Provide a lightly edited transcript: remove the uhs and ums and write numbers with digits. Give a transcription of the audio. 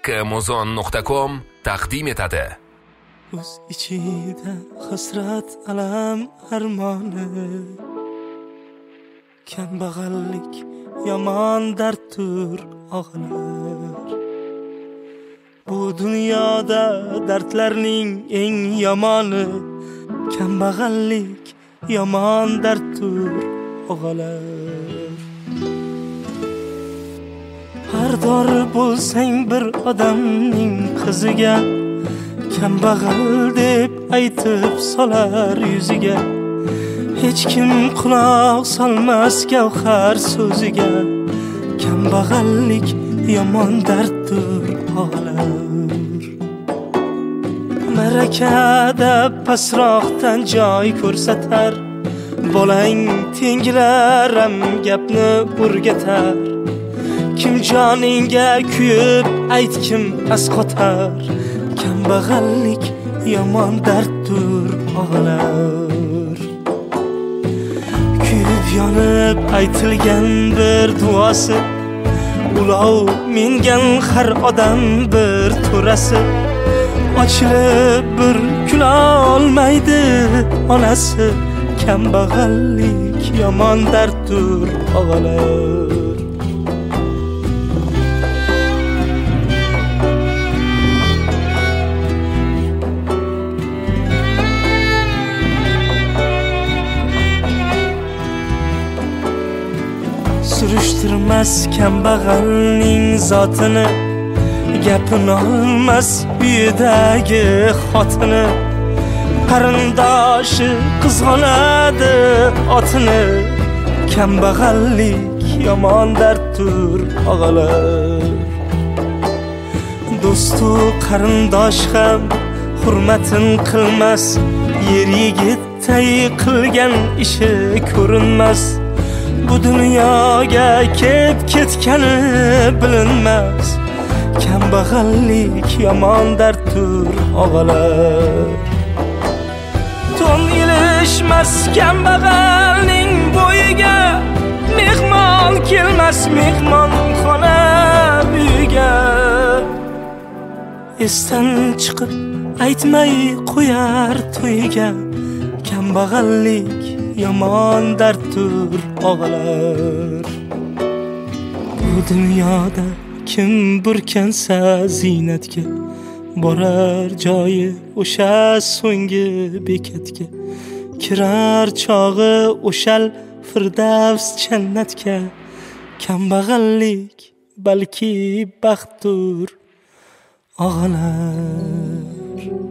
kmozon.com taqdim etadi. o'z ichida hasrat alam armoni, kambag'allik yomon darddir og'lar. Bu dunyoda dardlarning eng yomoni, kambag'allik yomon darddir og'lar. Har dor bo'lsang bir odamning qiziga, kambag'al deb aytib solar yuziga. Hech kim quloq solmas gavhar so'ziga, kambag'allik yomon darddir og'lar. Marakada pasroqdan joy ko'rsatar, bolang tenglaram gapni o'rgatar. Kim joningga kuyib aytkim asqotar, kambag'allik yomon darddir og'lar. Kuyib yonib aytilgan bir duosi, ulov mingan har odam bir to'rasi. Ochilib bir kula olmaydi onasi, kambag'allik yomon darddir og'lar. Surishtirmas kambag'alning zotini, gapini olmas uyidagi xotini. Qarindoshi qizg'onadi otini, kambag'allik yomon darddir og'lar. Do'stu qarindosh ham hurmatin qilmas, yer yigitday qilgan ishi ko'rinmas. Bu dunyoga kelib ketgani bilinmas, kambag'allik yomon darddir og'lar. To'n ilishmas kambag'alning bo'yiga, mehmon kelmas mehmonxona uyiga. Esdan chiqib aytmay qo'yar to'yiga, kambag'allik yomon darddir og'lar. Bu dunyoda kim burkansa ziynatga, borar joyi o'sha so'nggi bekatga. Kirar chog'i o'shal firdavs jannatga, kambag'allik balki baxtdir og'lar.